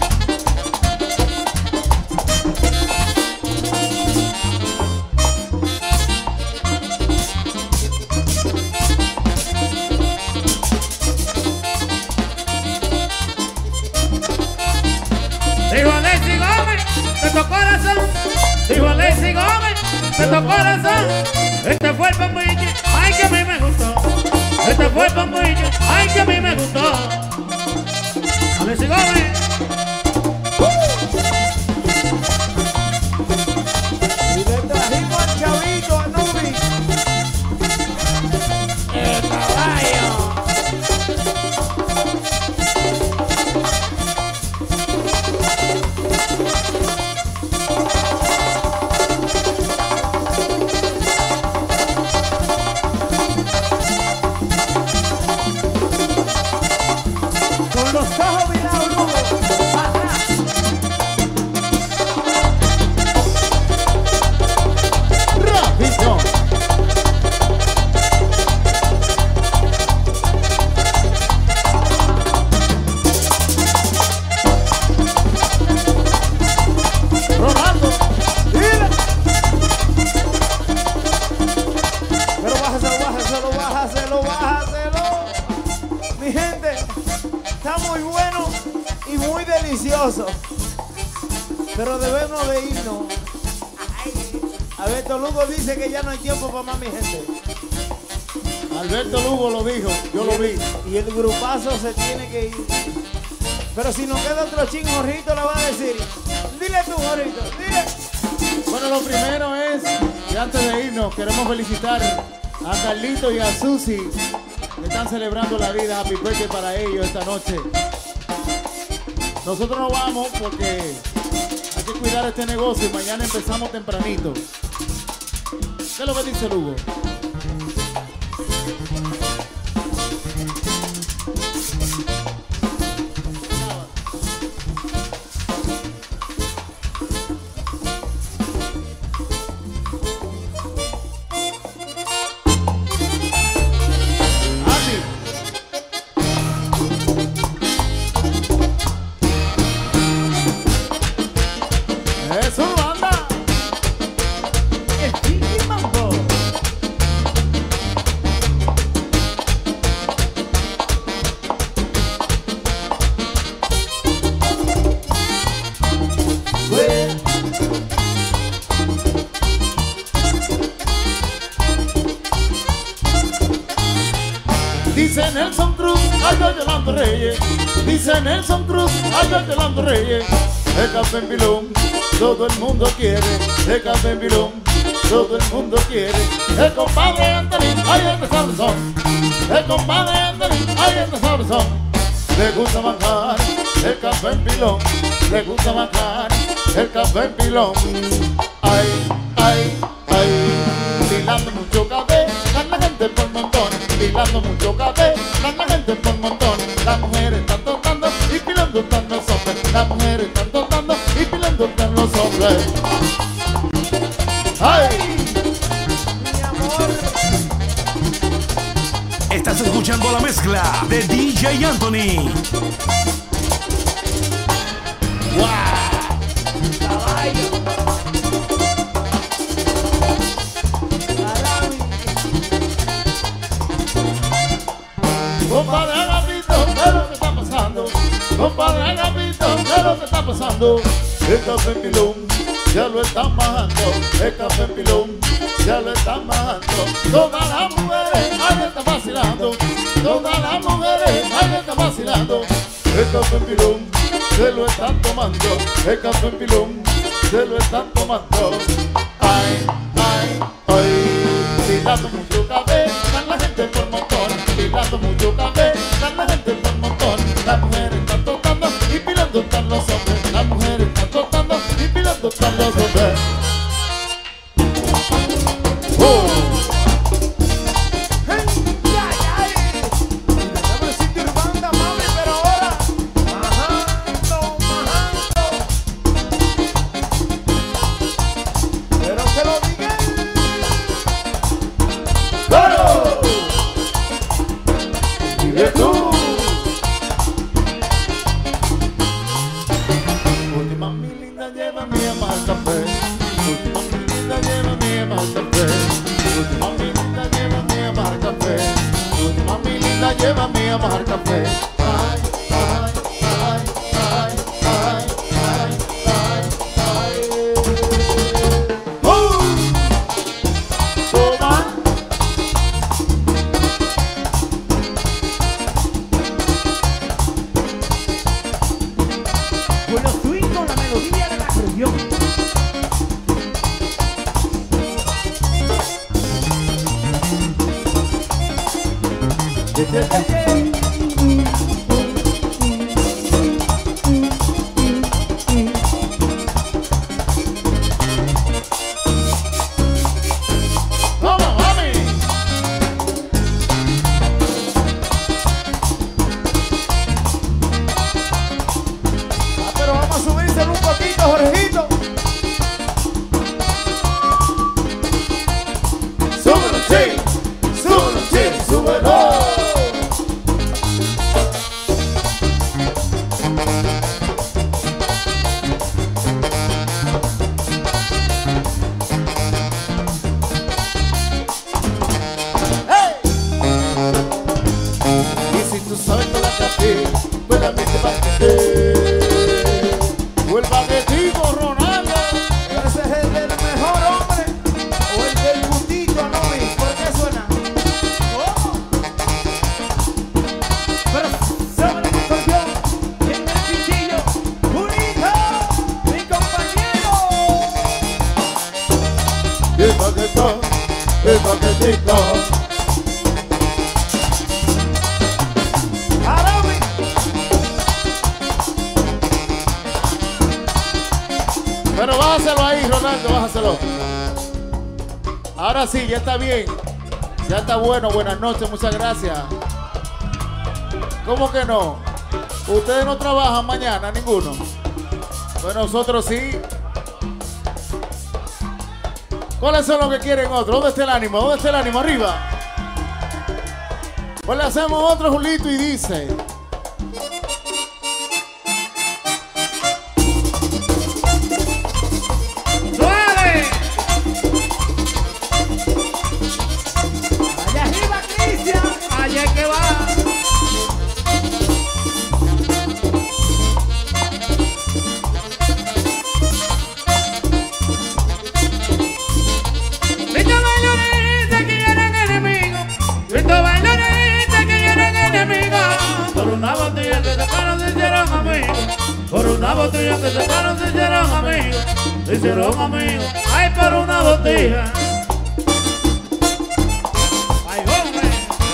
Dijo Alexis Gómez, de tu corazón. Dijo Alexis Gómez, de tu corazón. Este fue el pambuille, ay que a mí me gustó. Este fue el pambuille, ay que a mí me gustó. Alexis Gómez. Y le trajimos al chavito, a Nubi. El caballo. Con los ojos mirados, Lugo. Atrás. Rapidito. Rolando. Dile. Pero bájaselo, bájaselo. Mi gente, está muy bueno y muy delicioso. Pero debemos de irnos. Alberto Lugo dice que ya no hay tiempo para más, mi gente. Alberto Lugo lo dijo, yo lo vi. Y el grupazo se tiene que ir. Pero si nos queda otro chin, Jorrito le va a decir. Dile tú, Jorrito, dile. Bueno, lo primero es, y antes de irnos, queremos felicitar a Carlito y a Susi, que están celebrando la vida. Happy birthday para ellos esta noche. Nosotros nos vamos porque hay que cuidar este negocio y mañana empezamos tempranito. ¿Qué es lo que dice Lugo? Orlando Reyes, dice Nelson Cruz, allá de Orlando Reyes. El café en pilón, todo el mundo quiere. El café en pilón, todo el mundo quiere. El compadre Anthony, ahí está sabrosón. El compadre Anthony, ahí está sabrosón. Le gusta manjar el café en pilón, le gusta manjar el café en pilón. Ay, ay, ay, pilando mucho café, la gente por montón. Pilando mucho café, la gente por montón. Las mujeres están tocando y pilando están los hombres. Las mujeres están tocando y pilando están los hombres. Ay, Mi amor. Estás escuchando la mezcla de DJ Anthony. Caballo. Arabi. compadre Agapito, ¿qué es lo que está pasando? Compadre Agapito, ¿qué es lo que está pasando? El café en pilón, ya lo están bajando. El café en pilón, ya lo están bajando. Todas las mujeres, ahí están vacilando. Todas las mujeres, ahí están vacilando. El café en pilón, se lo están tomando. El café en pilón, se lo están tomando. Ay, ay, ay, pilando mucho café, dan la gente por montón. Pilando mucho café, dan la gente por montón. Las mujeres están tocando y pilando están los hombres. Las mujeres están tocando y pilando están los hombres. Hey, ay, ay. Déjame sentir banda, mami, pero ahora majando, majando. Pero que lo digan. ¡Claro! ¡Vive tú! Última mi linda, llévame a más café. Última mi linda, llévame a más café. Última mi linda, llévame a más café. Última mi linda, llévame a más café. Ay, ay, ay, ay, ay, ay, ay, ay. Toma. Con los swing con la melodía de la región. ¡Vamos, mami! Ah, pero vamos a subírselo un poquito, Jorgito. ¡Súbelo, sí! ¡Súbelo, sí! ¡Súbelo! ¡Hey! Y si tú sabes que la café, pues la mente va a querer. O el baguetico, Ronaldo. Ese es el del mejor hombre o el del gustito, ¿no? ¿Por qué suena? ¿Cómo? Pero sobre el escorpión y en el pichillo, Julito, mi compañero. El baguetón, el baguetico. Arabi. Pero bájaselo ahí, Ronaldo, bájaselo. Ahora sí, ya está bien. Ya está bueno. Buenas noches, muchas gracias. ¿Cómo que no? Ustedes no trabajan mañana, ninguno. Pues nosotros sí. ¿Cuáles son los que quieren otro? ¿Dónde está el ánimo? ¿Dónde está el ánimo? Arriba. Pues le hacemos otro, Julito, y dice. ¡Suave! Allá arriba, Cristian. Allá es que va. Estos bailones que eran enemigos. Estos bailones que eran enemigos. botella que sacaron se hicieron amigos. Se hicieron amigos. Ay, por una botella. Ay, hombre.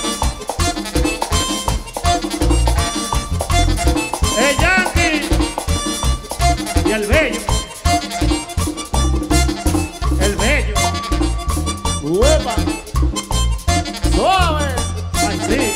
El Yankee y el Bello. El Bello. ¡Uepa! ¡Suave! Ay, sí.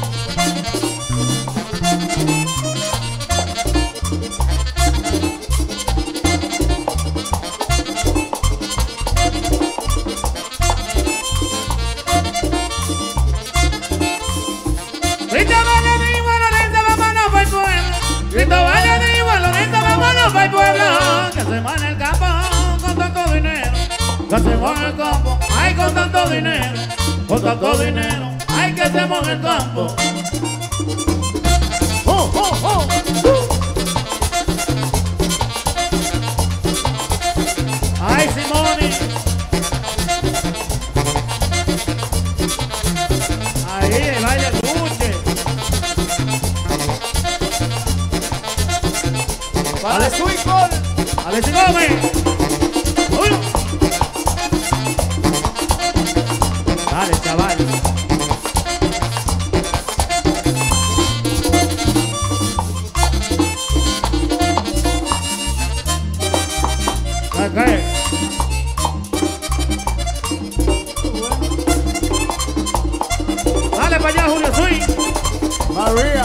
Cristóbal le dijo a Lorenzo, vámonos para el pueblo. Que hacemos en el campo con tanto dinero. Que hacemos en el campo, ay, con tanto dinero. Con tanto dinero, ay, que hacemos en el campo. ¡Oh, oh, oh! Ay, Simoni. Ahí, el baile luche. Para el Sweet Gol. Alexis Gómez. Uy. Dale, chaval. Okay. Dale para allá, Julio Sui. María.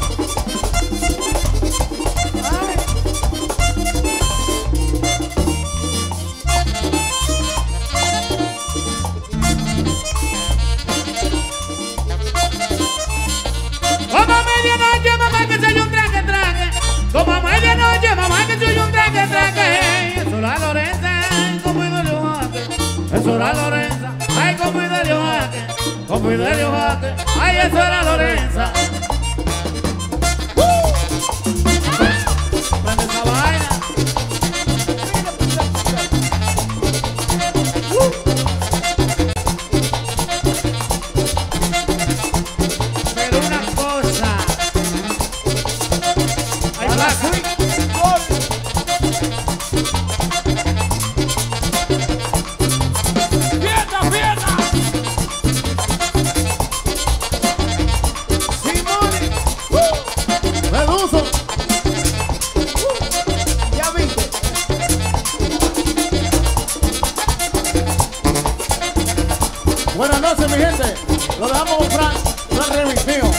Como a medianoche, mamá, que soy un traje, traje. Como a medianoche, mamá, que soy un traje, traje. Eso la Lorenza, como Fidelio Jaque. Eso la Lorenza, ay, como Fidelio Jaque. Con Fidelio Jaque, ay, eso era Lorenza. Prende esa vaina. Pero una cosa. Ay, Para el vaca. Sweet Gol. ¡Fiesta, fiesta! Simone. Meduso. Ya viste. Buenas noches, mi gente. Lo dejamos con Fran Remix mío.